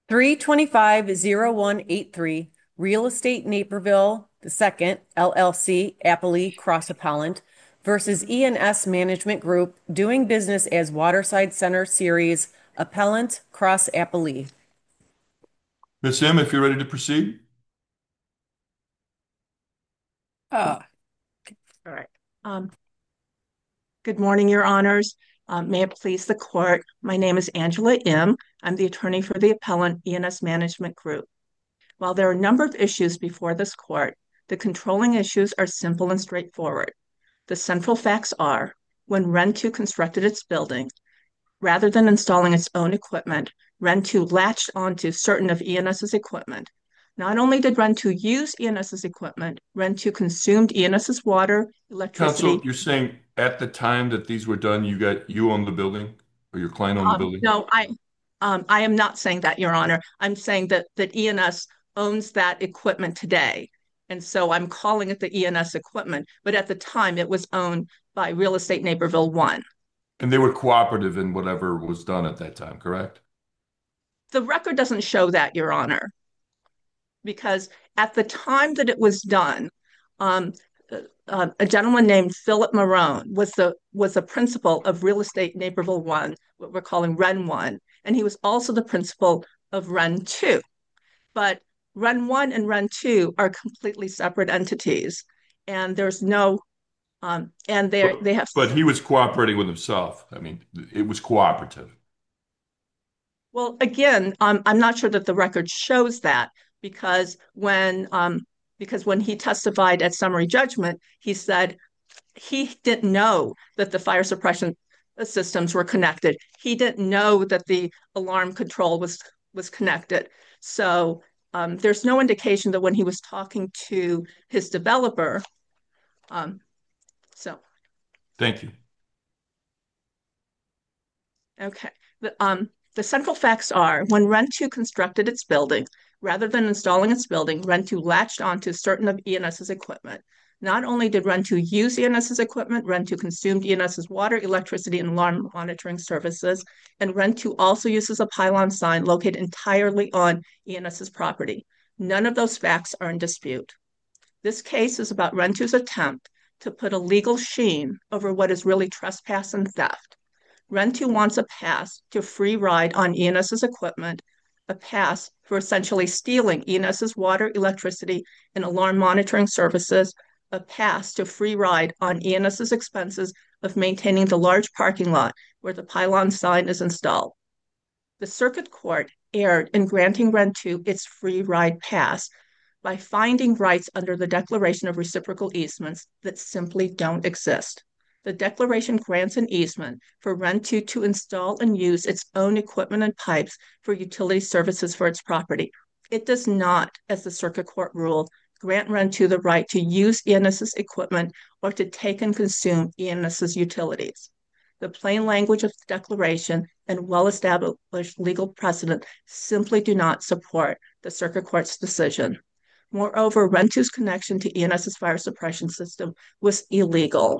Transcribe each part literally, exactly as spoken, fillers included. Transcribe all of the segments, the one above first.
three twenty-five zero one eight three, Real Estate Naperville the Second, L L C, Applee Cross Appellant versus E and S Management Group, doing business as Waterside Center Series, Appellant Cross Applee. Miss M, if you're ready to proceed. Uh, all right. Um, good morning, Your Honors. Um, may it please the court. My name is Angela Im. I'm the attorney for the appellant E and S Management Group. While there are a number of issues before this court, the controlling issues are simple and straightforward. The central facts are, when Rentu constructed its building, rather than installing its own equipment, Rentu latched onto certain of E and S's equipment. Not only did Rentu use E and S's equipment, Rentu consumed E and S's water, Counsel, electricity. you're saying at the time that these were done, you got you owned the building or your client owned the Um, building? no, I, um, I am not saying that, Your Honor. I'm saying that that E and S owns that equipment today, and so I'm calling it the E and S equipment. But at the time, it was owned by Real Estate Naperville One. And they were cooperative in whatever was done at that time, correct? The record doesn't show that, Your Honor, because at the time that it was done, um, uh, a gentleman named Philip Marone was the was the principal of Real Estate Naperville One, what we're calling Ren One, and he was also the principal of Ren Two. But Ren One and Ren Two are completely separate entities, and there's no um, and they But they have. but he was cooperating with himself. I mean, it was cooperative. Well, again, um, I'm not sure that the record shows that because when um, because when he testified at summary judgment, he said he didn't know that the fire suppression systems were connected. He didn't know that the alarm control was was connected. So um, there's no indication that when he was talking to his developer, um, so Thank you. okay. The, um, the central facts are when Rentu constructed its building, rather than installing its building, Rentu latched onto certain of E and S's equipment. Not only did Rentu use E and S's equipment, Rentu consumed E and S's water, electricity, and alarm monitoring services, and Rentu also uses a pylon sign located entirely on E and S's property. None of those facts are in dispute. This case is about Rentu's attempt to put a legal sheen over what is really trespass and theft. Rentu wants a pass to free ride on E and S's equipment, a pass for essentially stealing E and S's water, electricity, and alarm monitoring services, a pass to free ride on E and S's expenses of maintaining the large parking lot where the pylon sign is installed. The circuit court erred in granting Rentu its free ride pass by finding rights under the Declaration of Reciprocal Easements that simply don't exist. The declaration grants an easement for Rentu to install and use its own equipment and pipes for utility services for its property. It does not, as the circuit court ruled, grant Rentu the right to use E and S's equipment or to take and consume E and S's utilities. The plain language of the declaration and well-established legal precedent simply do not support the circuit court's decision. Moreover, Rentu's connection to E and S's fire suppression system was illegal.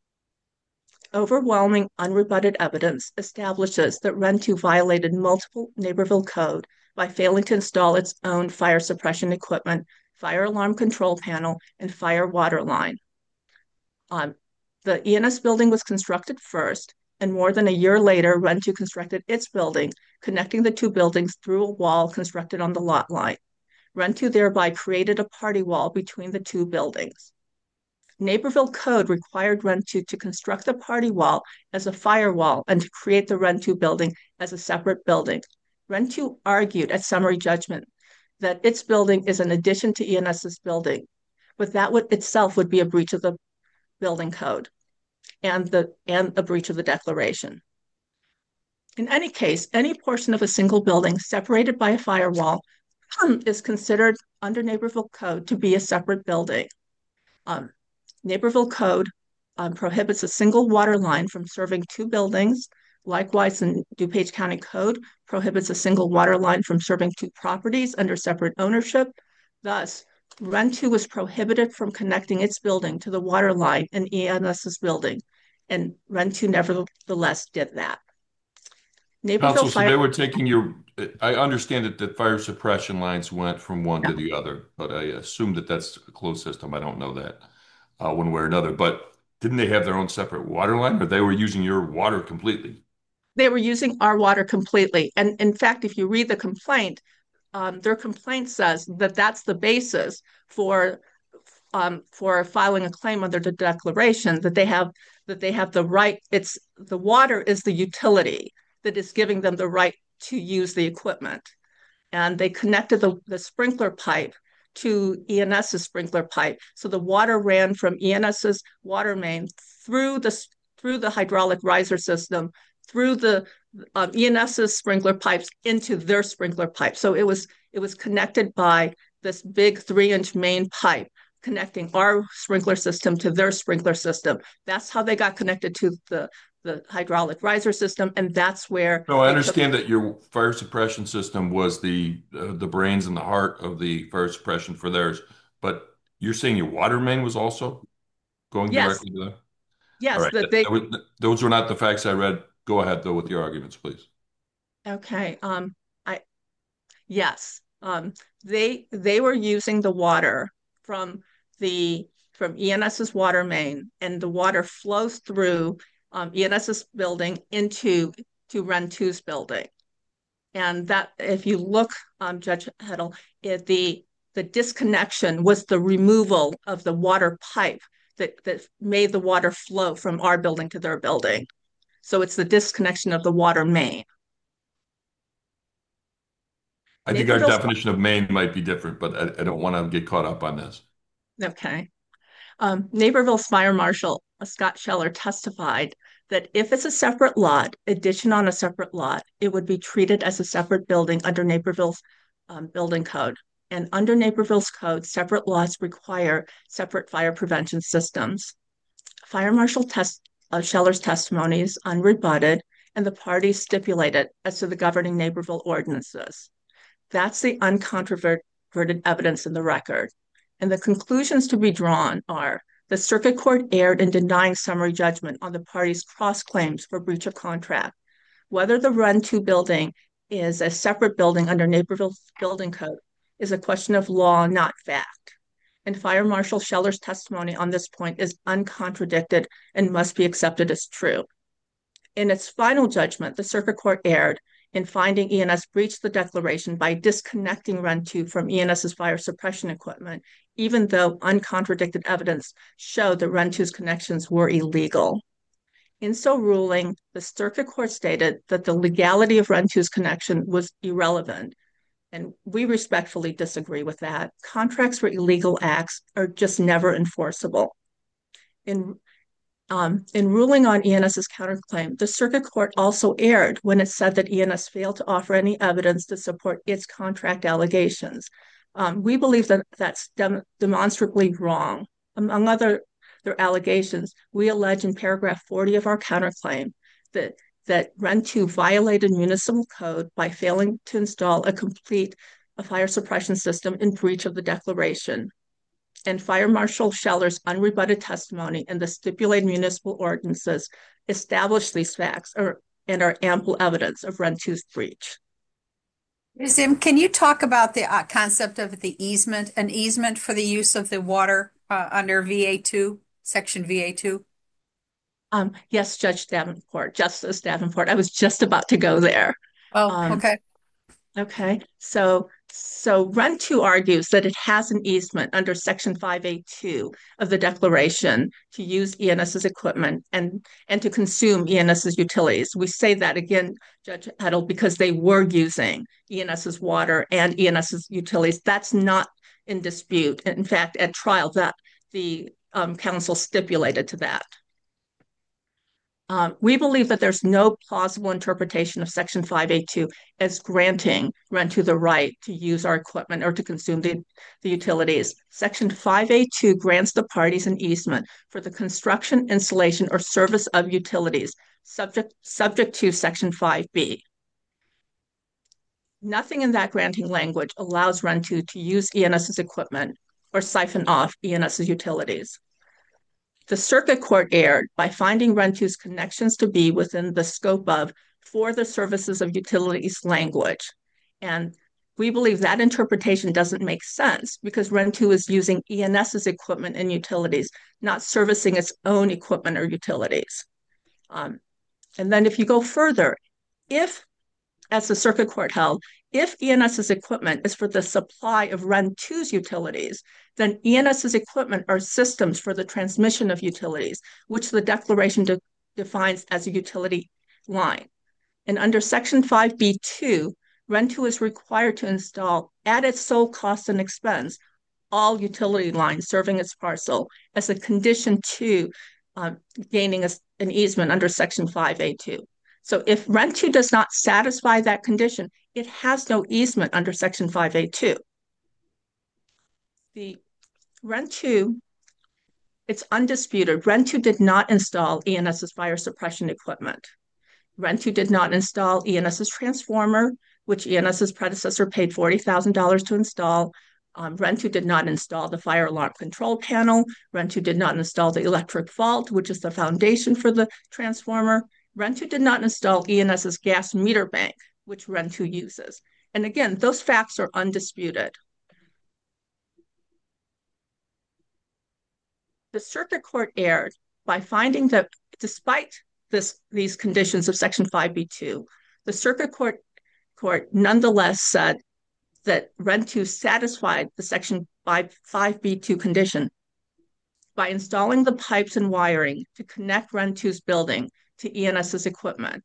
Overwhelming unrebutted evidence establishes that Rentu violated multiple Naperville code by failing to install its own fire suppression equipment, fire alarm control panel, and fire water line. Um, the E and S building was constructed first, and more than a year later, Rentu constructed its building, connecting the two buildings through a wall constructed on the lot line. Rentu thereby created a party wall between the two buildings. Naperville Code required Rentu to construct the party wall as a firewall and to create the Rentu building as a separate building. Rentu argued at summary judgment that its building is an addition to E and S's building, but that would itself would be a breach of the building code and the and a breach of the declaration. In any case, any portion of a single building separated by a firewall um, is considered under Naperville Code to be a separate building. Um, Naperville Code um, prohibits a single water line from serving two buildings. Likewise, the DuPage County Code prohibits a single water line from serving two properties under separate ownership. Thus, Rentu was prohibited from connecting its building to the water line in E and S's building, and Rentu nevertheless did that. Naperville Counsel, so Fire. they were taking your I understand that the fire suppression lines went from one Yeah. to the other, but I assume that that's a closed system. I don't know that uh, one way or another. But didn't they have their own separate water line, or they were using your water completely? They were using our water completely. And in fact, if you read the complaint, um, their complaint says that that's the basis for um, for filing a claim under the declaration, that they have that they have the right. It's the water is the utility that is giving them the right to use the equipment. And they connected the, the sprinkler pipe to ENS's sprinkler pipe. So the water ran from ENS's water main through the through the hydraulic riser system, through the um, ENS's sprinkler pipes into their sprinkler pipe. So it was it was connected by this big three-inch main pipe connecting our sprinkler system to their sprinkler system. That's how they got connected to the the hydraulic riser system, and that's where No, I they took. understand that your fire suppression system was the uh, the brains and the heart of the fire suppression for theirs, but you're saying your water main was also going Yes, directly to them? All yes, right, that that, they. that was, those were not the facts I read. Go ahead though with your arguments, please. Okay. Um, I yes. Um, they they were using the water from the from ENS's water main, and the water flows through um, ENS's building into to Ren two's building. And that, if you look, um, Judge Heddle, it, the the disconnection was the removal of the water pipe that that made the water flow from our building to their building. So it's the disconnection of the water main. I think our Naperville's definition of main might be different, but I, I don't want to get caught up on this. okay. Um, Naperville's fire marshal, uh, Scott Scheller, testified that if it's a separate lot, addition on a separate lot, it would be treated as a separate building under Naperville's um, building code. And under Naperville's code, separate lots require separate fire prevention systems. Fire Marshal test, uh, Scheller's testimony is unrebutted, and the parties stipulated as to the governing Naperville ordinances. That's the uncontroverted evidence in the record. And the conclusions to be drawn are the circuit court erred in denying summary judgment on the parties' cross claims for breach of contract. Whether the Run two building is a separate building under Naperville's building code is a question of law, not fact. And Fire Marshal Scheller's testimony on this point is uncontradicted and must be accepted as true. In its final judgment, the circuit court erred in finding E N S breached the declaration by disconnecting Run two from E N S's fire suppression equipment, even though uncontradicted evidence showed that Run two's connections were illegal. In so ruling, the circuit court stated that the legality of Run two's connection was irrelevant, and we respectfully disagree with that. Contracts for illegal acts are just never enforceable. In Um, in ruling on E N S's counterclaim, the circuit court also erred when it said that E N S failed to offer any evidence to support its contract allegations. Um, we believe that that's dem- demonstrably wrong. Among other their allegations, we allege in paragraph forty of our counterclaim that that Ren two violated municipal code by failing to install a complete a fire suppression system in breach of the declaration. And Fire Marshal Scheller's unrebutted testimony and the stipulated municipal ordinances establish these facts or, and are ample evidence of Ren two's breach. Zim, can you talk about the uh, concept of the easement, an easement for the use of the water uh, under V A two, section V A two? Um, yes, Judge Davenport, Justice Davenport, I was just about to go there. Oh, Um, okay. Okay, so so Ren two argues that it has an easement under Section five A two of the Declaration to use E N S's equipment and and to consume E N S's utilities. We say that again, Judge Heddle, because they were using E N S's water and E N S's utilities. That's not in dispute. In fact, at trial, that the um, council stipulated to that. Um, we believe that there's no plausible interpretation of Section five A two as granting Ren two the right to use our equipment or to consume the, the utilities. Section five A two grants the parties an easement for the construction, installation, or service of utilities, subject, subject to Section five B. Nothing in that granting language allows Ren two to use E N S's equipment or siphon off E N S's utilities. The circuit court erred by finding Ren two's connections to be within the scope of for the services of utilities language. And we believe that interpretation doesn't make sense because REN two is using ENS's equipment and utilities, not servicing its own equipment or utilities. Um, and then if you go further, if, as the circuit court held, if ENS's equipment is for the supply of REN two's utilities, then ENS's equipment are systems for the transmission of utilities, which the declaration de defines as a utility line. And under Section five B two, REN two is required to install at its sole cost and expense all utility lines serving its parcel as a condition to uh, gaining a, an easement under Section five A two. So if REN two does not satisfy that condition, it has no easement under Section five A two. The REN two, it's undisputed, REN two did not install ENS's fire suppression equipment. REN two did not install ENS's transformer, which ENS's predecessor paid forty thousand dollars to install. Um, REN two did not install the fire alarm control panel. REN two did not install the electric vault, which is the foundation for the transformer. REN two did not install ENS's gas meter bank, which REN two uses. And again, those facts are undisputed. The circuit court erred by finding that despite this, these conditions of Section five B two, the circuit court, court nonetheless said that REN two satisfied the Section five B two condition by installing the pipes and wiring to connect REN two's building to ENS's equipment.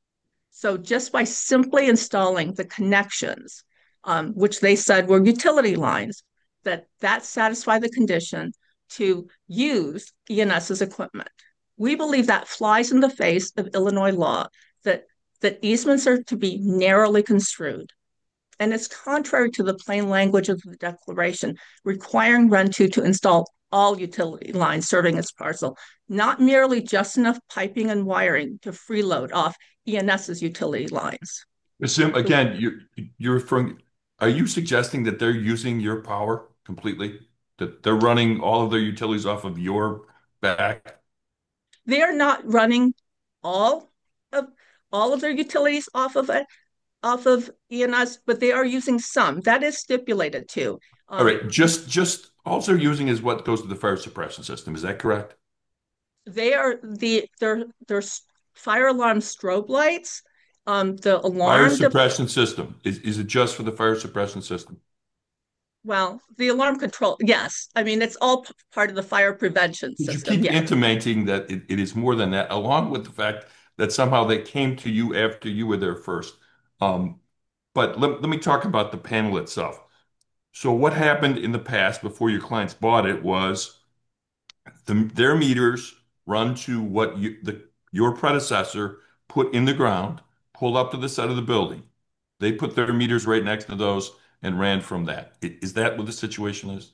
So just by simply installing the connections, um, which they said were utility lines, that that satisfied the condition to use ENS's equipment. We believe that flies in the face of Illinois law, that, that easements are to be narrowly construed. And it's contrary to the plain language of the declaration, requiring REN two to install all utility lines serving its parcel, not merely just enough piping and wiring to freeload off ENS's utility lines. Miz Sim, again, you, you're referring, are you suggesting that they're using your power completely? That they're running all of their utilities off of your back? They are not running all of all of their utilities off of it, off of E N S, but they are using some. That is stipulated too. Um, All right, just just all they're using is what goes to the fire suppression system. Is that correct? They are the their their fire alarm strobe lights, um, the Fire alarm. suppression system. Is is it just for the fire suppression system? Well, the alarm control, yes. I mean, it's all p- part of the fire prevention You system. keep Yeah. intimating that it, it is more than that, along with the fact that somehow they came to you after you were there first. Um, but let, let me talk about the panel itself. So what happened in the past before your clients bought it was the, their meters run to what you, the, your predecessor put in the ground, pulled up to the side of the building. They put their meters right next to those and ran from that. I- Is that what the situation is?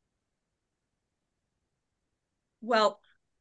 Well,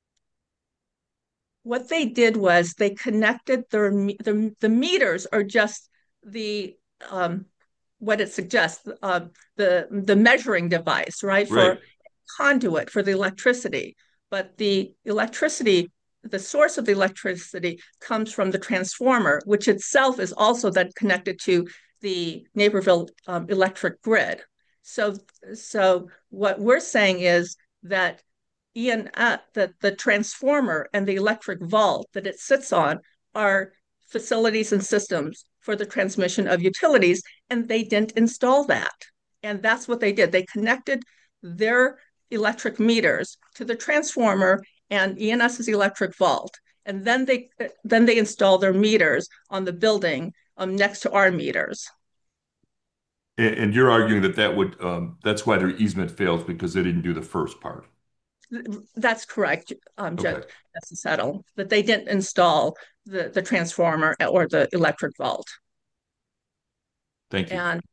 what they did was they connected their me- the, the meters are just the um, what it suggests, uh, the the measuring device, right? For Right. conduit for the electricity. But the electricity, the source of the electricity comes from the transformer, which itself is also then connected to the Naperville um, electric grid. So, so what we're saying is that Ian, uh, that the transformer and the electric vault that it sits on are facilities and systems for the transmission of utilities, and they didn't install that. And that's what they did. They connected their electric meters to the transformer and ENS's electric vault. And then they then they install their meters on the building um, next to our meters. And, and you're arguing that that would, um, that's why their easement fails because they didn't do the first part. That's correct, um, Judge Okay. Settle, that they didn't install the, the transformer or the electric vault. Thank you. And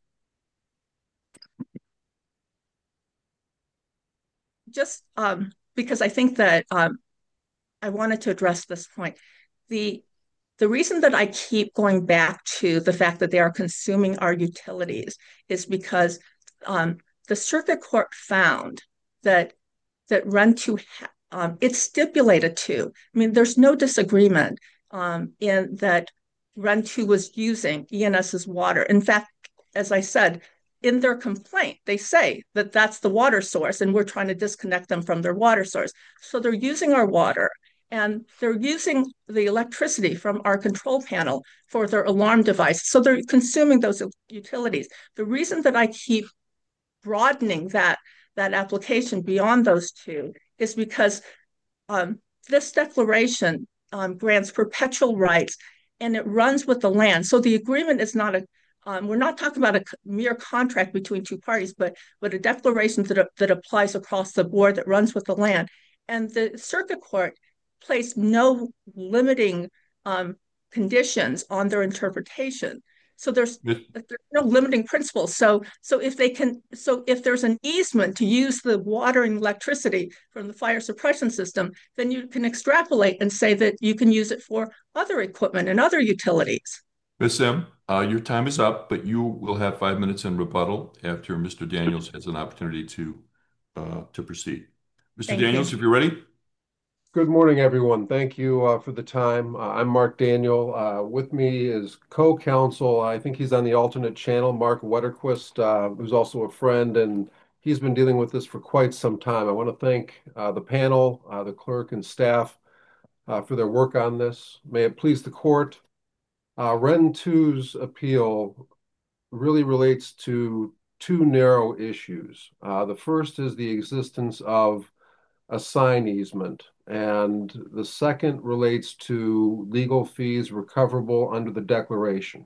just um, because I think that um, I wanted to address this point, the the reason that I keep going back to the fact that they are consuming our utilities is because um, the circuit court found that that REN two, um, it's stipulated to. I mean, there's no disagreement um, in that REN two was using ENS's water. In fact, as I said, in their complaint, they say that that's the water source and we're trying to disconnect them from their water source. So they're using our water and they're using the electricity from our control panel for their alarm device. So they're consuming those utilities. The reason that I keep broadening that that application beyond those two is because um, this declaration um, grants perpetual rights and it runs with the land. So the agreement is not a, um, we're not talking about a mere contract between two parties, but, but a declaration that, that applies across the board that runs with the land. And the circuit court placed no limiting um, conditions on their interpretation. So there's there's no limiting principles. So so if they can so if there's an easement to use the water and electricity from the fire suppression system, then you can extrapolate and say that you can use it for other equipment and other utilities. Miz Sim, uh, your time is up, but you will have five minutes in rebuttal after Mister Daniels has an opportunity to uh, to proceed. Mister Thank Daniels, you. if you're ready. Good morning, everyone. Thank you uh, for the time. Uh, I'm Mark Daniel. Uh, with me is co-counsel. I think he's on the alternate channel, Mark Wetterquist, uh, who's also a friend, and he's been dealing with this for quite some time. I want to thank uh, the panel, uh, the clerk, and staff uh, for their work on this. May it please the court. Uh, Ren two's appeal really relates to two narrow issues. Uh, the first is the existence of a sign easement, and the second relates to legal fees recoverable under the declaration.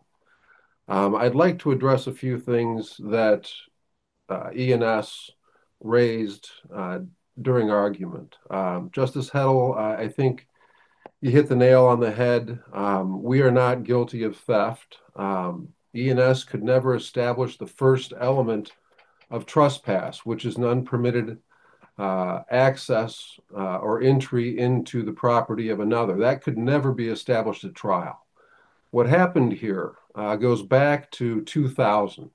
Um, I'd like to address a few things that uh, E N S raised uh, during argument. Um, Justice Heddle, uh, I think you hit the nail on the head. Um, we are not guilty of theft. Um, E N S could never establish the first element of trespass, which is an unpermitted uh, access uh, or entry into the property of another. That could never be established at trial. What happened here uh, goes back to two thousand.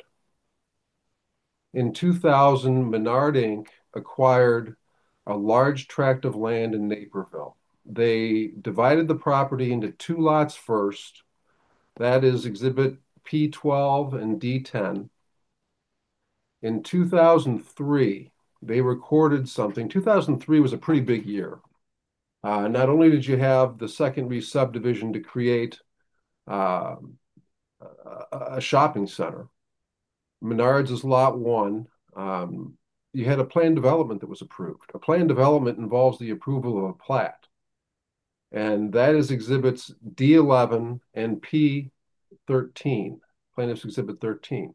In two thousand, Menard Incorporated acquired a large tract of land in Naperville. They divided the property into two lots first. That is Exhibit P twelve and D ten. In two thousand three, they recorded something. two thousand three was a pretty big year. Uh, not only did you have the second re-subdivision to create uh, a, a shopping center, Menards is lot one. Um, you had a plan development that was approved. A plan development involves the approval of a plat. And that is exhibits D eleven and P thirteen, plaintiff's exhibit thirteen.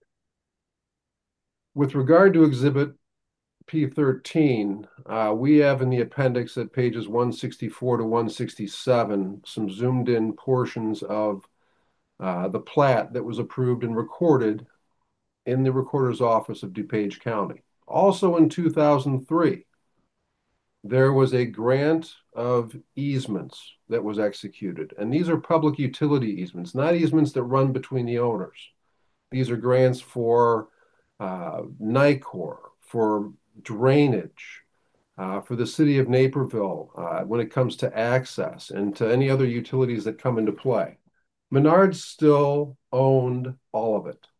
With regard to exhibit P thirteen, uh, we have in the appendix at pages one sixty-four to one sixty-seven some zoomed in portions of uh, the plat that was approved and recorded in the recorder's office of DuPage County. Also in two thousand three, there was a grant of easements that was executed. And these are public utility easements, not easements that run between the owners. These are grants for uh, NICOR, for drainage, uh, for the city of Naperville uh, when it comes to access and to any other utilities that come into play. Menards still owned all of it.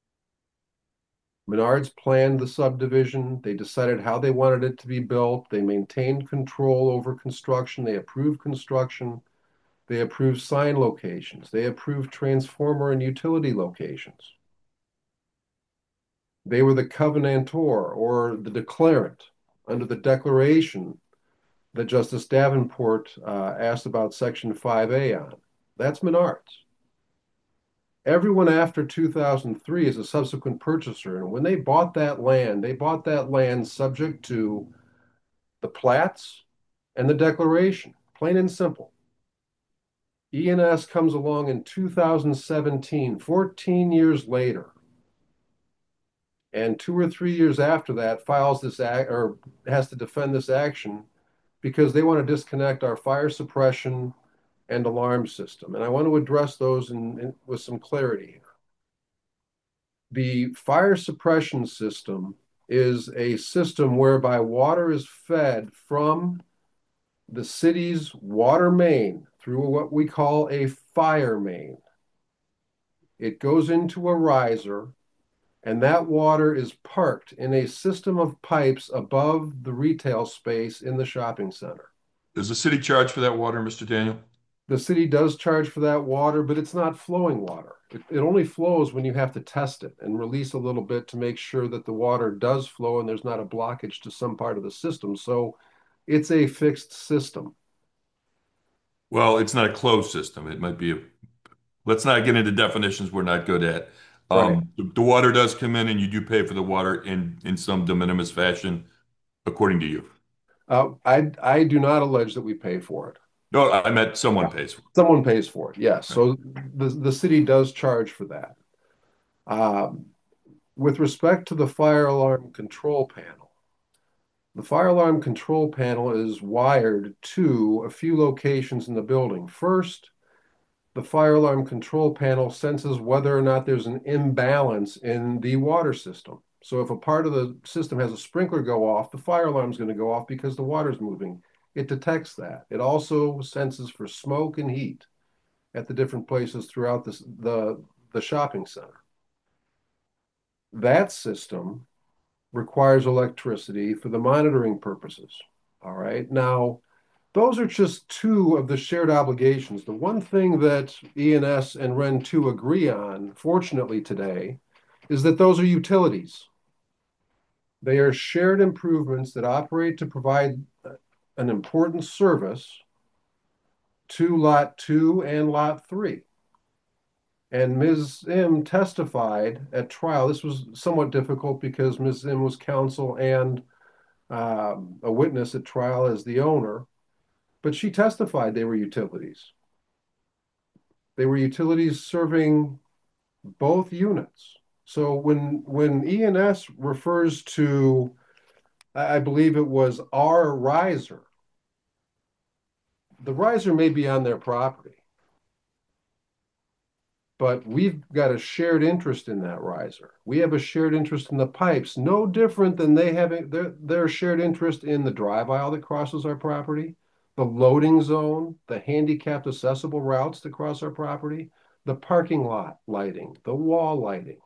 Menards planned the subdivision. They decided how they wanted it to be built. They maintained control over construction. They approved construction. They approved sign locations. They approved transformer and utility locations. They were the covenantor or the declarant under the declaration that Justice Davenport uh, asked about Section five A on. That's Menards. Everyone after two thousand three is a subsequent purchaser. And when they bought that land, they bought that land subject to the plats and the declaration, plain and simple. E N S comes along in two thousand seventeen, fourteen years later, and two or three years after that files this act or has to defend this action because they want to disconnect our fire suppression and alarm system. And I want to address those in, in, with some clarity here. The fire suppression system is a system whereby water is fed from the city's water main through what we call a fire main. it goes into a riser, and that water is parked in a system of pipes above the retail space in the shopping center. Does the city charge for that water, Mister Daniel? The city does charge for that water, but it's not flowing water. It, it only flows when you have to test it and release a little bit to make sure that the water does flow and there's not a blockage to some part of the system. So it's a fixed system. Well, it's not a closed system. It might be a, let's not get into definitions we're not good at. Right. Um, the, the water does come in and you do pay for the water in, in some de minimis fashion, according to you. Uh, I I do not allege that we pay for it. No, I meant someone Yeah. pays for Someone pays for it, yes. it. So the, the city does charge for that. Um, with respect to the fire alarm control panel, the fire alarm control panel is wired to a few locations in the building. First, the fire alarm control panel senses whether or not there's an imbalance in the water system. So if a part of the system has a sprinkler go off, the fire alarm is going to go off because the water's moving. It detects that. It also senses for smoke and heat at the different places throughout this, the, the shopping center. That system requires electricity for the monitoring purposes. All right. Now, those are just two of the shared obligations. The one thing that E N S and REN two agree on, fortunately today, is that those are utilities. They are shared improvements that operate to provide an important service to Lot two and Lot three. And Miz M testified at trial. This was somewhat difficult because Miz M was counsel and um, a witness at trial as the owner, but she testified they were utilities. They were utilities serving both units. So when when E N S refers to, I believe it was our riser, the riser may be on their property, but we've got a shared interest in that riser. We have a shared interest in the pipes, no different than they have their, their shared interest in the drive aisle that crosses our property, the loading zone, the handicapped accessible routes that cross our property, the parking lot lighting, the wall lighting.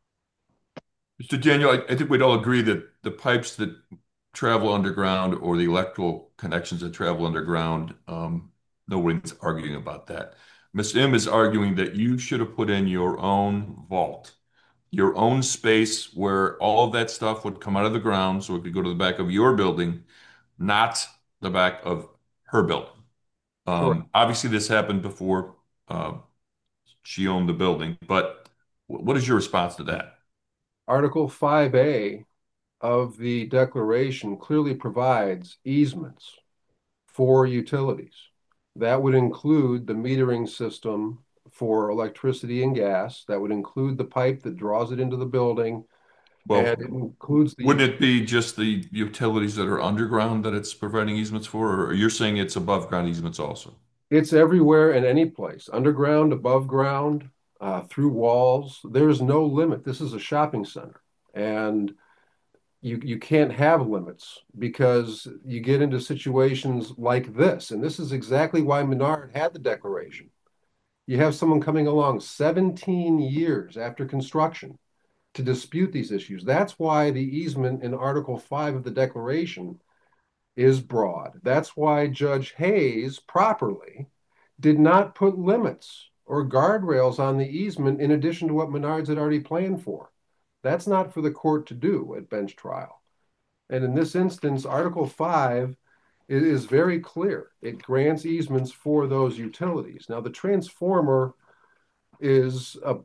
Mister Daniel, I, I think we'd all agree that the pipes that travel underground or the electrical connections that travel underground, um, nobody's arguing about that. Miz M is arguing that you should have put in your own vault, your own space where all of that stuff would come out of the ground so it could go to the back of your building, not the back of her building. Correct. Um, obviously, this happened before uh, she owned the building, but what is your response to that? Article five A of the Declaration clearly provides easements for utilities. That would include the metering system for electricity and gas. That would include the pipe that draws it into the building. Well, And it includes the, wouldn't it be just the utilities that are underground that it's providing easements for, or you're saying it's above ground easements also? it's everywhere and any place, underground, above ground, uh, through walls. There's no limit. This is a shopping center. And you you can't have limits because you get into situations like this. And this is exactly why Menard had the declaration. You have someone coming along seventeen years after construction to dispute these issues. That's why the easement in Article five of the Declaration is broad. That's why Judge Hayes properly did not put limits or guardrails on the easement in addition to what Menards had already planned for. That's not for the court to do at bench trial. And in this instance, Article five is very clear. It grants easements for those utilities. Now, the transformer is a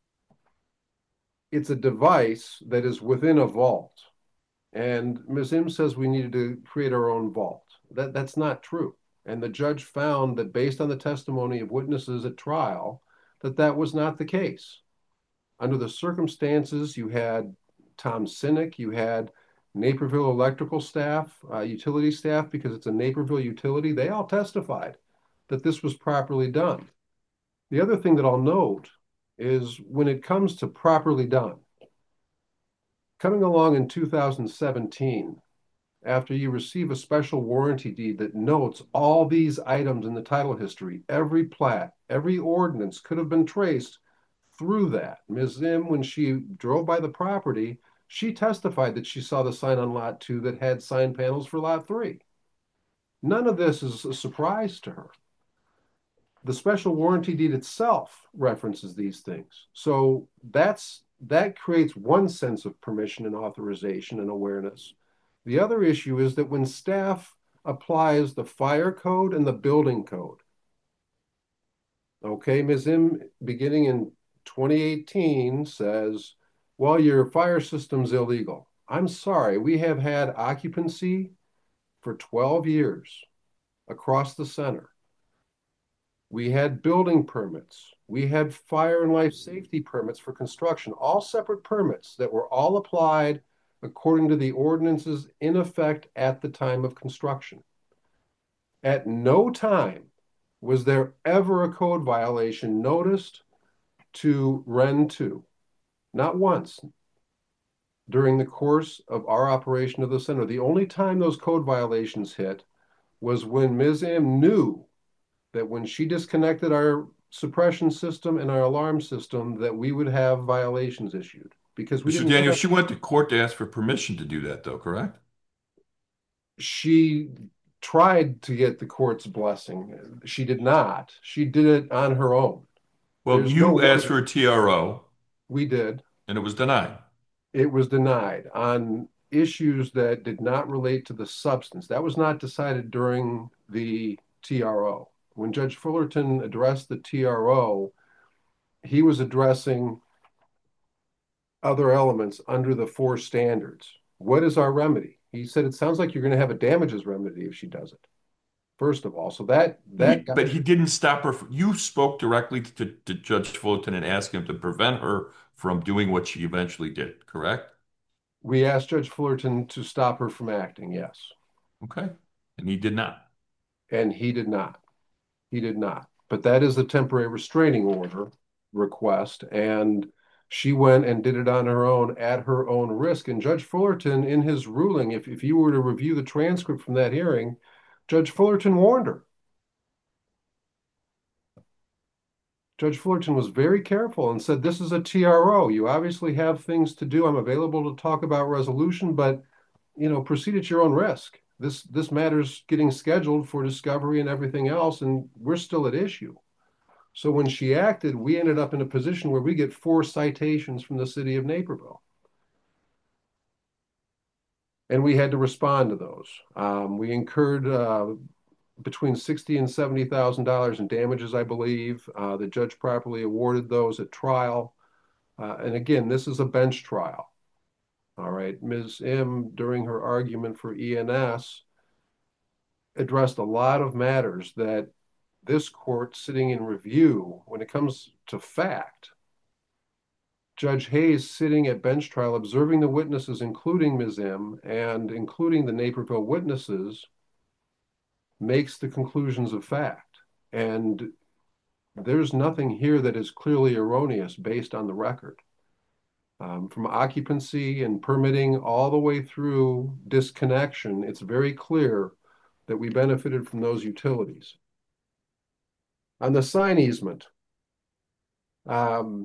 it's a device that is within a vault. And Miz Im says we needed to create our own vault. That, that's not true. And the judge found that based on the testimony of witnesses at trial, that that was not the case. Under the circumstances, you had Tom Sinek, you had Naperville electrical staff, uh, utility staff, because it's a Naperville utility, they all testified that this was properly done. The other thing that I'll note is when it comes to properly done, coming along in two thousand seventeen, after you receive a special warranty deed that notes all these items in the title history, every plat, every ordinance could have been traced through that. Miz Zim, when she drove by the property, she testified that she saw the sign on lot two that had sign panels for lot three. None of this is a surprise to her. The special warranty deed itself references these things. So that's that creates one sense of permission and authorization and awareness. The other issue is that when staff applies the fire code and the building code, okay, Miz M, beginning in twenty eighteen, says, well, your fire system's illegal. I'm sorry, we have had occupancy for twelve years across the center. We had building permits. We had fire and life safety permits for construction, all separate permits that were all applied according to the ordinances in effect at the time of construction. At no time was there ever a code violation noticed to R E N two, not once during the course of our operation of the center. The only time those code violations hit was when Miz M knew that when she disconnected our suppression system and our alarm system, that we would have violations issued because we Mister didn't Daniel, have. she went to court to ask for permission to do that, though, correct? She tried to get the court's blessing. She did not. She did it on her own. Well, There's no you asked order. for a T R O, We did. and it was denied. It was denied on issues that did not relate to the substance. That was not decided during the T R O. When Judge Fullerton addressed the T R O, he was addressing other elements under the four standards. What is our remedy? He said, it sounds like you're going to have a damages remedy if she does it, first of all. So that He, that got, but he didn't stop her. From, you spoke directly to, to Judge Fullerton and asked him to prevent her from doing what she eventually did, correct? we asked Judge Fullerton to stop her from acting, yes. Okay. And he did not. And he did not. He did not. But that is the temporary restraining order request. And she went and did it on her own at her own risk. And Judge Fullerton, in his ruling, if, if you were to review the transcript from that hearing, Judge Fullerton warned her. Judge Fullerton was very careful and said, this is a T R O. You obviously have things to do. I'm available to talk about resolution, but, you know, proceed at your own risk. This, this matter's getting scheduled for discovery and everything else, and we're still at issue. So when she acted, we ended up in a position where we get four citations from the city of Naperville. And we had to respond to those. Um, we incurred uh, between sixty and seventy thousand dollars in damages, I believe. Uh, the judge properly awarded those at trial. Uh, and again, this is a bench trial. All right. Miz M, during her argument for E N S, addressed a lot of matters that this court sitting in review, when it comes to fact, Judge Hayes sitting at bench trial, observing the witnesses, including Miz M and including the Naperville witnesses, makes the conclusions of fact. And there's nothing here that is clearly erroneous based on the record. Um, from occupancy and permitting all the way through disconnection, it's very clear that we benefited from those utilities. On the sign easement, um,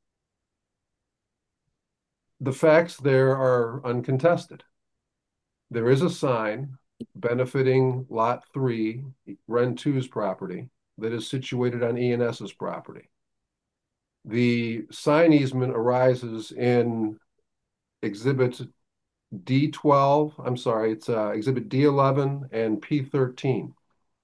the facts there are uncontested. There is a sign benefiting Lot three, R E N two's property, that is situated on ENS's property. The sign easement arises in Exhibit D twelve, I'm sorry, it's uh, Exhibit D eleven and P thirteen.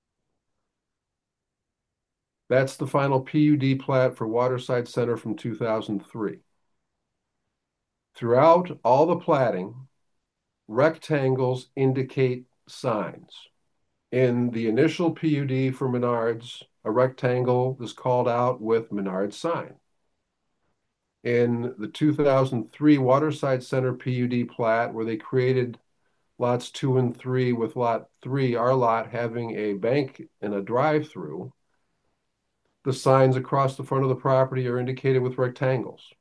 That's the final P U D plat for Waterside Center from two thousand three. Throughout all the platting, rectangles indicate signs. In the initial P U D for Menards, a rectangle is called out with Menards sign. In the two thousand three Waterside Center P U D plat, where they created lots two and three, with lot three, our lot, having a bank and a drive-through, the signs across the front of the property are indicated with rectangles.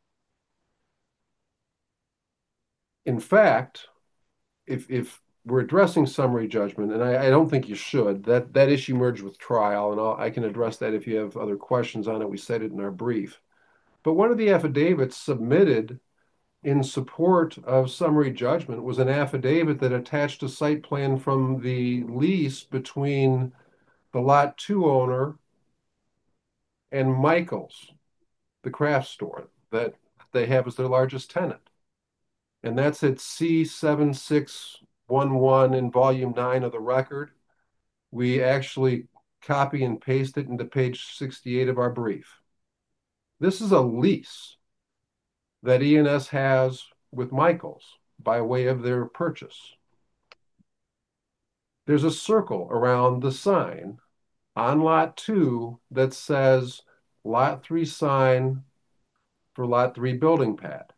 In fact, if, if we're addressing summary judgment, and I, I don't think you should, that, that issue merged with trial, and I'll, I can address that if you have other questions on it. We said it in our brief. But one of the affidavits submitted in support of summary judgment was an affidavit that attached a site plan from the lease between the Lot two owner and Michael's, the craft store that they have as their largest tenant. And that's at C seven six one one in volume nine of the record. We actually copy and paste it into page sixty-eight of our brief. This is a lease that E and S has with Michael's by way of their purchase. There's a circle around the sign on lot two that says lot three sign for lot three building pad.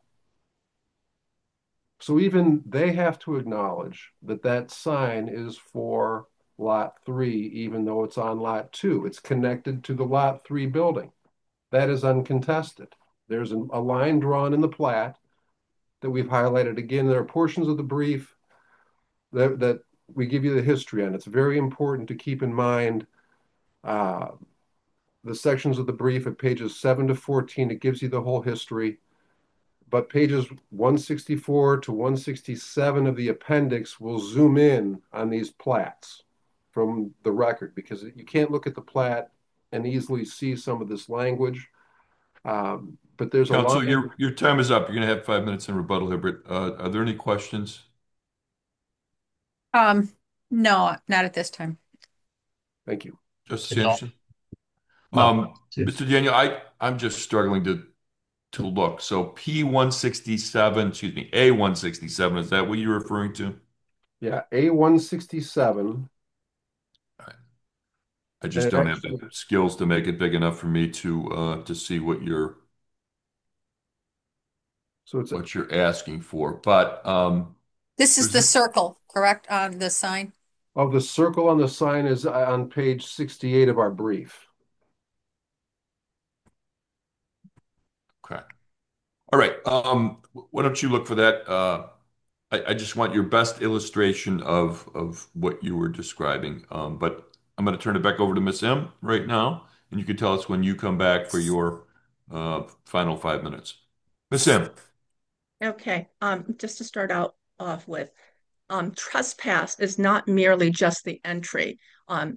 So even they have to acknowledge that that sign is for lot three, even though it's on lot two. It's connected to the lot three building. That is uncontested. There's a line drawn in the plat that we've highlighted. Again, there are portions of the brief that, that we give you the history on. It's very important to keep in mind uh, the sections of the brief at pages seven to fourteen. It gives you the whole history. But pages one sixty-four to one sixty-seven of the appendix will zoom in on these plats from the record, because you can't look at the plat and easily see some of this language. Um, but there's a Counsel, lot. your your time is up. You're going to have five minutes in rebuttal here, but uh, are there any questions? Um, no, not at this time. Thank you. Justice No. Anderson? No. Um, Mister Daniel, I, I'm just struggling to to look. So P one sixty-seven, excuse me, A one sixty-seven, is that what you're referring to? Yeah, A one sixty-seven. I just And don't have actually- the skills to make it big enough for me to uh, to see what you're So it's a, what you're asking for. But um, This is the There's circle, correct, on the sign? oh, the circle on the sign is on page sixty-eight of our brief. okay. All right. Um, why don't you look for that? Uh, I, I just want your best illustration of of what you were describing. Um, but I'm going to turn it back over to Miss M right now, and you can tell us when you come back for your uh, final five minutes. Miss M. Okay, um, just to start out off with, um, trespass is not merely just the entry. Um,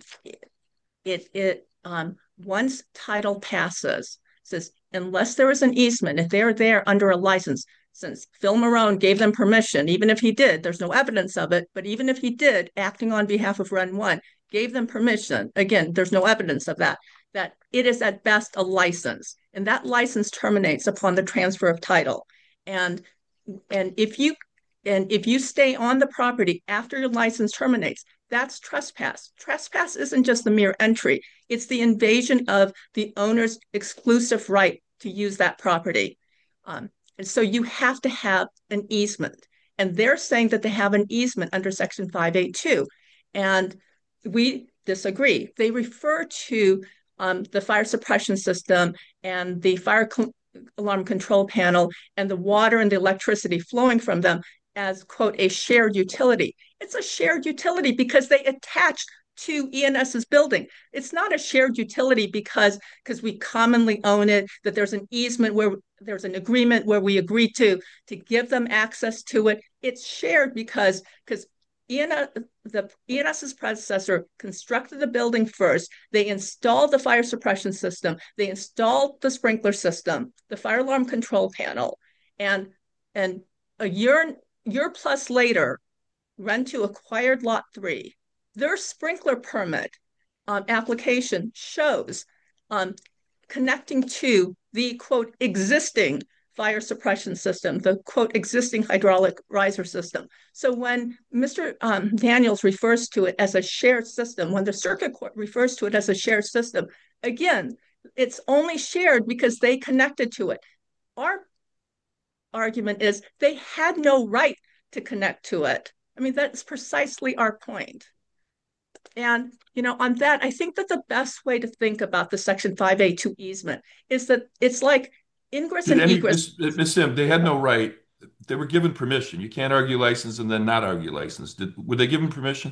it it um, once title passes, says unless there is an easement, if they're there under a license, since Phil Marone gave them permission, even if he did, there's no evidence of it, but even if he did, acting on behalf of Run One, gave them permission. Again, there's no evidence of that. That it is at best a license, and that license terminates upon the transfer of title. And and if you and if you stay on the property after your license terminates, that's trespass. Trespass isn't just the mere entry, it's the invasion of the owner's exclusive right to use that property. Um, and so you have to have an easement. And they're saying that they have an easement under Section five eighty-two. And we disagree. They refer to um, the fire suppression system and the fire alarm control panel and the water and the electricity flowing from them as, quote, a shared utility. It's a shared utility because they attached to ENS's building. It's not a shared utility because because we commonly own it, that there's an easement where there's an agreement where we agree to to give them access to it. It's shared because because E N S, the ENS's predecessor constructed the building first. They installed the fire suppression system. They installed the sprinkler system, the fire alarm control panel, and and a year year plus later, Run two acquired Lot three. Their sprinkler permit um, application shows um, connecting to the, quote, existing fire suppression system, the, quote, existing hydraulic riser system. So when Mister Um, Daniels refers to it as a shared system, when the circuit court refers to it as a shared system, again, it's only shared because they connected to it. Our argument is they had no right to connect to it. I mean, that's precisely our point. And, you know, on that, I think that the best way to think about the Section five eighty-two easement is that it's like ingress Did and any, egress. Miss Miss Sim, they had no right. They were given permission. You can't argue license and then not argue license. Did, were they given permission?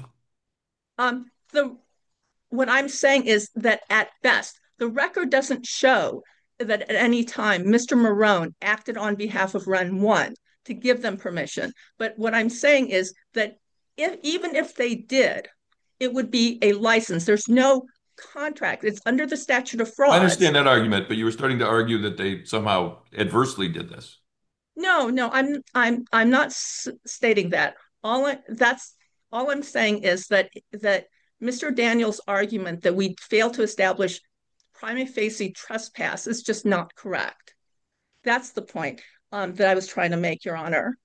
Um, the what I'm saying is that at best, the record doesn't show that at any time Mister Marone acted on behalf of Run One to give them permission. But what I'm saying is that if even if they did, it would be a license. There's no contract. It's under the statute of I frauds. understand that argument, but you were starting to argue that they somehow adversely did this. No, no, I'm I'm I'm not s- stating that. All I, that's all I'm saying is that that Mister Daniels' argument that we failed to establish prima facie trespass is just not correct. That's the point um, that I was trying to make, Your Honor.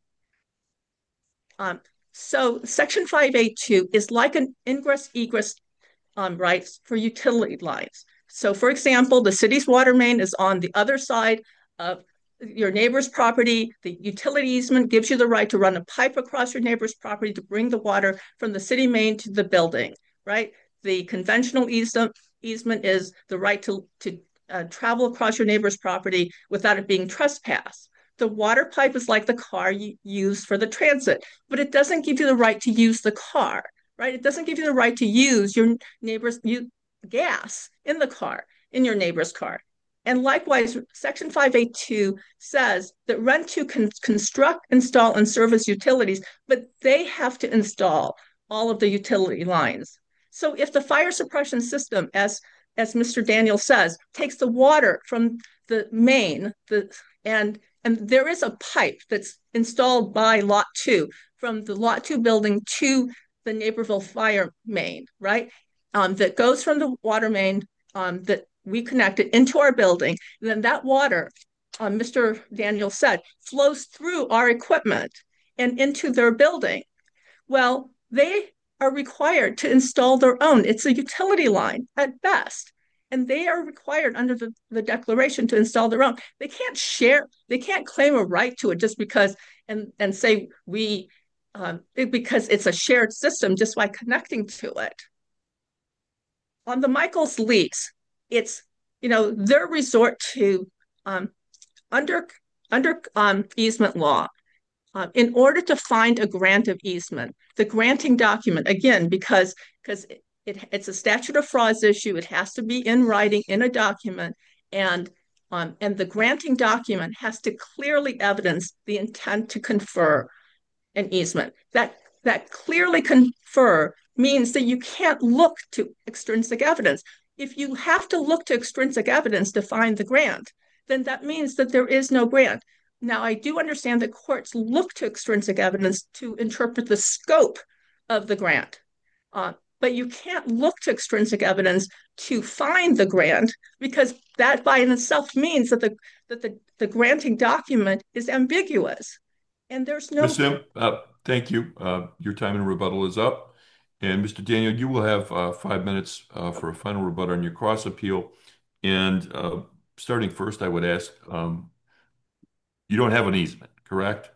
Um, so Section five eighty-two is like an ingress egress um, rights for utility lines. So, for example, the city's water main is on the other side of your neighbor's property. The utility easement gives you the right to run a pipe across your neighbor's property to bring the water from the city main to the building, right? The conventional easement, easement is the right to, to uh, travel across your neighbor's property without it being trespassed. The water pipe is like the car you use for the transit, but it doesn't give you the right to use the car, right? It doesn't give you the right to use your neighbor's you, gas in the car, in your neighbor's car. And likewise, Section five eighty-two says that rent to can construct, install, and service utilities, but they have to install all of the utility lines. So if the fire suppression system, as as Mister Daniel says, takes the water from the main, the and and there is a pipe that's installed by Lot Two from the Lot Two building to the Naperville fire main, right? Um, that goes from the water main um, that we connected into our building. And then that water, um, Mister Daniel said, flows through our equipment and into their building. Well, they are required to install their own. It's a utility line at best. And they are required under the, the declaration to install their own. They can't share, they can't claim a right to it just because and, and say we um, it, because it's a shared system just by connecting to it. On the Michaels lease, it's you know their resort to um, under under um, easement law uh, in order to find a grant of easement. The granting document again because because it, it, it's a statute of frauds issue. It has to be in writing in a document, and um, and the granting document has to clearly evidence the intent to confer an easement. That that clearly confer means that you can't look to extrinsic evidence. If you have to look to extrinsic evidence to find the grant, then that means that there is no grant. Now, I do understand that courts look to extrinsic evidence to interpret the scope of the grant, uh, but you can't look to extrinsic evidence to find the grant because that by in itself means that the that the, the granting document is ambiguous. And there's no Miz Sim, uh, thank you. Uh, your time in rebuttal is up. And Mister Daniel, you will have uh, five minutes uh, for a final rebuttal on your cross appeal. And uh, starting first, I would ask, um, you don't have an easement, correct?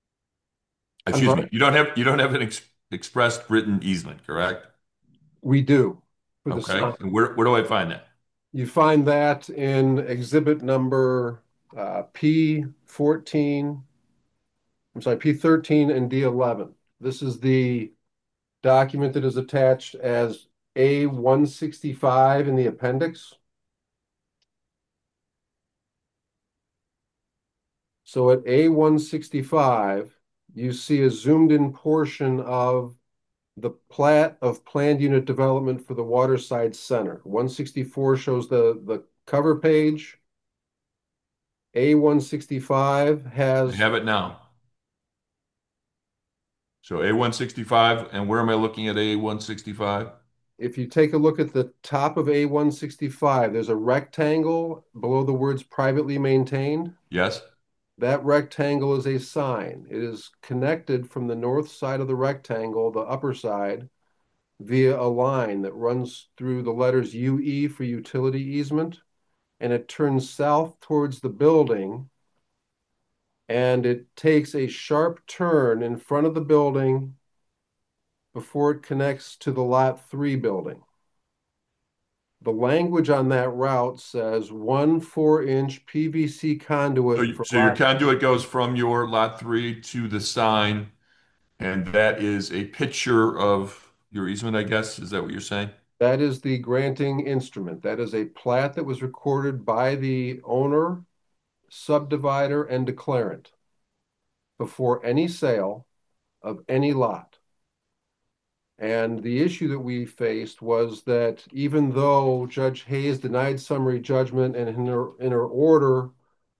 I'm Excuse me. sorry? You don't have you don't have an ex expressed written easement, correct? We do for the Okay. sign. And where where do I find that? You find that in exhibit number uh, P fourteen, I'm sorry, P thirteen and D eleven. This is the document that is attached as A one sixty-five in the appendix. So at A one sixty-five, you see a zoomed in portion of the plat of planned unit development for the Waterside Center. one sixty-four shows the, the cover page. A one sixty-five I has, have it now. So A one sixty-five, and where am I looking at A one sixty-five? if you take a look at the top of A one sixty-five, there's a rectangle below the words privately maintained. Yes. That rectangle is a sign. It is connected from the north side of the rectangle, the upper side, via a line that runs through the letters U E for utility easement, and it turns south towards the building, and it takes a sharp turn in front of the building before it connects to the Lot three building. The language on that route says one four-inch P V C So, conduit you, for so your lot. conduit goes from your lot three to the sign, and that is a picture of your easement, I guess. Is that what you're saying? That is the granting instrument. That is a plat that was recorded by the owner, subdivider, and declarant before any sale of any lot. And the issue that we faced was that even though Judge Hayes denied summary judgment and in her, in her order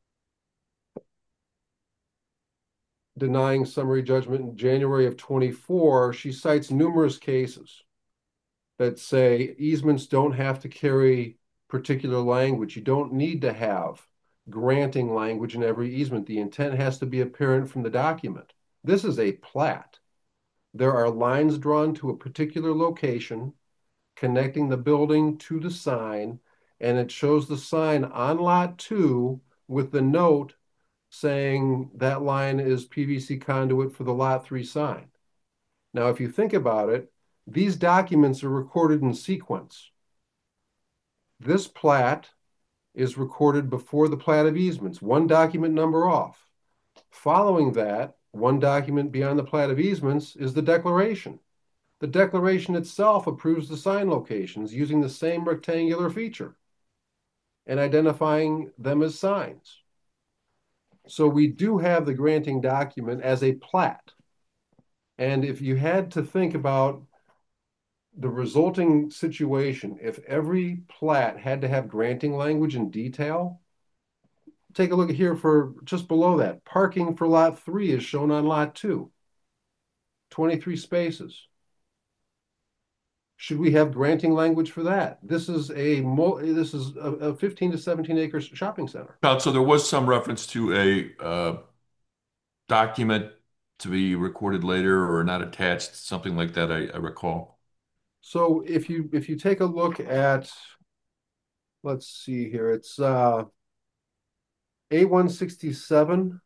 denying summary judgment in January of twenty-four, she cites numerous cases that say easements don't have to carry particular language. You don't need to have granting language in every easement. The intent has to be apparent from the document. This is a plat. There are lines drawn to a particular location connecting the building to the sign, and it shows the sign on lot two with the note saying that line is P V C conduit for the lot three sign. Now, if you think about it, these documents are recorded in sequence. This plat is recorded before the plat of easements, one document number off. Following that, one document beyond the plat of easements is the declaration. The declaration itself approves the sign locations using the same rectangular feature and identifying them as signs. So we do have the granting document as a plat. And if you had to think about the resulting situation, if every plat had to have granting language in detail, take a look here for just below that. Parking for lot three is shown on lot two, twenty-three spaces. Should we have granting language for that? This is a this is a, a fifteen to seventeen acre shopping center. So there was some reference to a uh, document to be recorded later or not attached, something like that, I, I recall. So if you if you take a look at, let's see here, it's uh, A one sixty-seven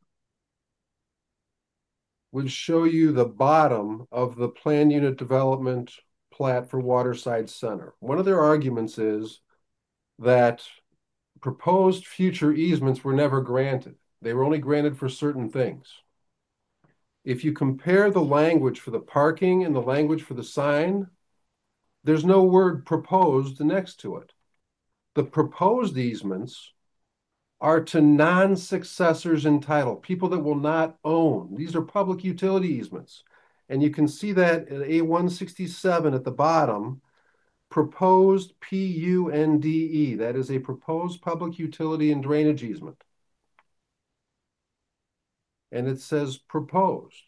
would show you the bottom of the plan unit development plat for Waterside Center. One of their arguments is that proposed future easements were never granted. They were only granted for certain things. If you compare the language for the parking and the language for the sign, there's no word proposed next to it. The proposed easements are to non-successors in title, people that will not own. These are public utility easements. And you can see that at A one sixty-seven at the bottom, proposed P U N D E. That is a proposed public utility and drainage easement. And it says proposed.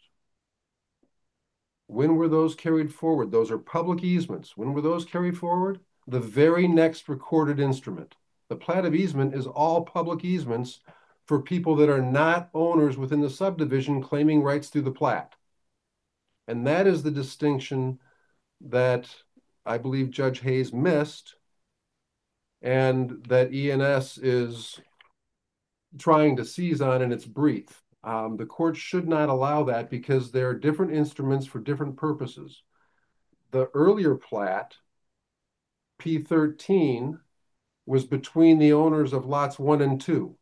When were those carried forward? Those are public easements. When were those carried forward? The very next recorded instrument. The plat of easement is all public easements for people that are not owners within the subdivision claiming rights through the plat. And that is the distinction that I believe Judge Hayes missed and that E N S is trying to seize on in its brief. Um, the court should not allow that because there are different instruments for different purposes. The earlier plat, P thirteen, was between the owners of lots one and two.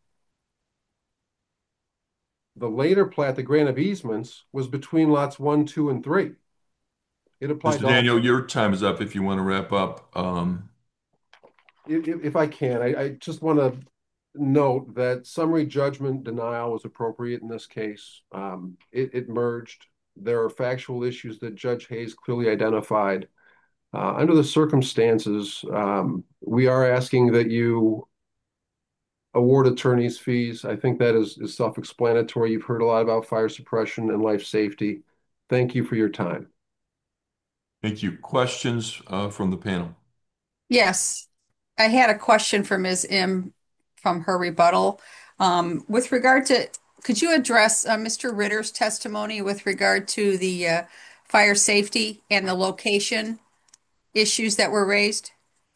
The later plat, the grant of easements, was between lots one, two, and three. It applied Mister to all- Daniel, your time is up if you want to wrap up. Um, If, if, if I can, I, I just want to note that summary judgment denial was appropriate in this case. Um, it, it merged. There are factual issues that Judge Hayes clearly identified. Uh, under the circumstances, um, we are asking that you award attorneys' fees. I think that is, is self-explanatory. You've heard a lot about fire suppression and life safety. Thank you for your time. Thank you. Questions uh, from the panel? Yes, I had a question for Miz Im from her rebuttal. Um, with regard to, could you address uh, Mister Ritter's testimony with regard to the uh, fire safety and the location issues that were raised?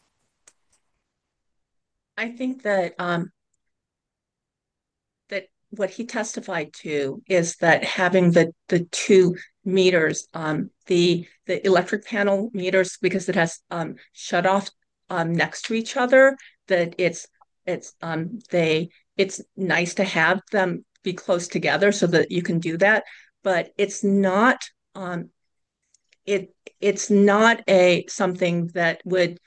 I think that um, that what he testified to is that having the the two meters, um, the the electric panel meters, because it has um, shut off um, next to each other, that it's it's um, they it's nice to have them be close together so that you can do that, but it's not um, it it's not a something that would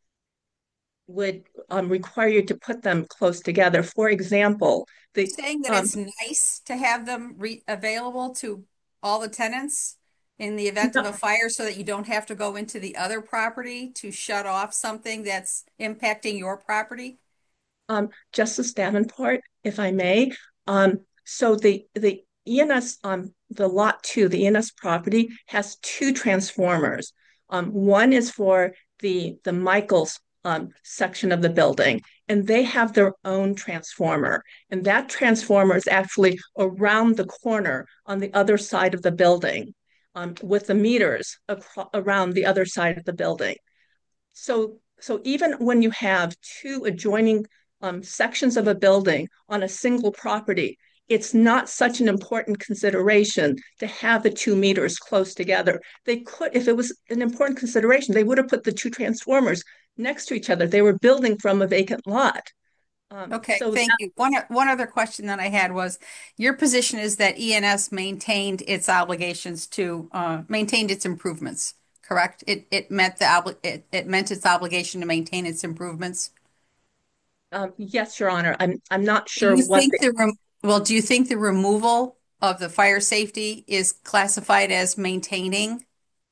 would um, require you to put them close together. For example, the Saying that um, it's nice to have them re available to all the tenants in the event of a no, fire so that you don't have to go into the other property to shut off something that's impacting your property? um, Justice Davenport, if I may. Um, so the the E N S um the lot two, the E N S property has two transformers. Um, one is for the the Michaels um section of the building, and they have their own transformer. And that transformer is actually around the corner on the other side of the building, um, with the meters acro- around the other side of the building. So, so even when you have two adjoining um, sections of a building on a single property, it's not such an important consideration to have the two meters close together. They could, if it was an important consideration, they would have put the two transformers next to each other. They were building from a vacant lot. Um, Okay, so thank that, you. One, one other question that I had was, your position is that E N S maintained its obligations to, uh, maintained its improvements, correct? It, it met the obli it, it meant its obligation to maintain its improvements. um, yes, Your Honor, I'm I'm not Do sure you what think the the, rem well, do you think the removal of the fire safety is classified as maintaining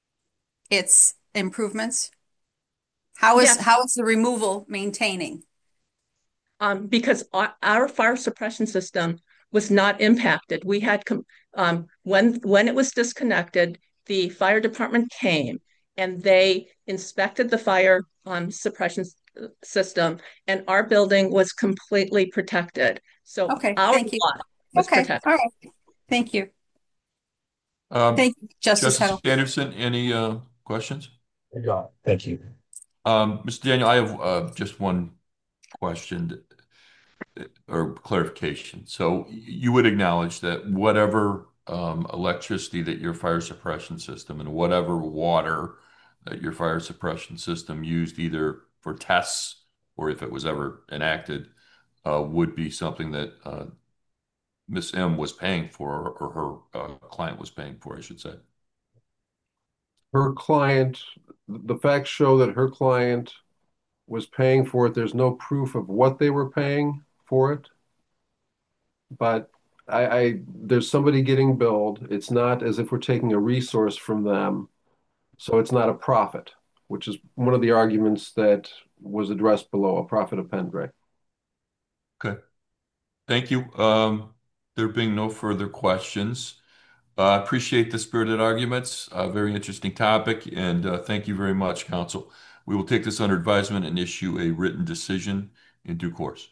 its improvements? How is, yes, how is the removal maintaining? um, because our, our fire suppression system was not impacted. We had um, when when it was disconnected, the fire department came and they inspected the fire um, suppression system, and our building was completely protected. So Okay, our thank you. lot was Okay, protected. all right. Thank you. Um, Thank you, Justice Justice Huddle. Anderson, any uh, questions? Yeah, thank you. Um, Mister Daniel, I have uh, just one question or clarification. So you would acknowledge that whatever um, electricity that your fire suppression system and whatever water that your fire suppression system used either for tests or if it was ever enacted uh, would be something that uh, Miss M was paying for or her uh, client was paying for, I should say. Her client, the facts show that her client was paying for it. There's no proof of what they were paying for it, but I, I there's somebody getting billed. It's not as if we're taking a resource from them, so it's not a profit, which is one of the arguments that was addressed below, a profit of Pendray. Okay. Thank you. Um, there being no further questions, I uh, appreciate the spirited arguments. Uh, very interesting topic, and uh, thank you very much, Counsel. We will take this under advisement and issue a written decision in due course.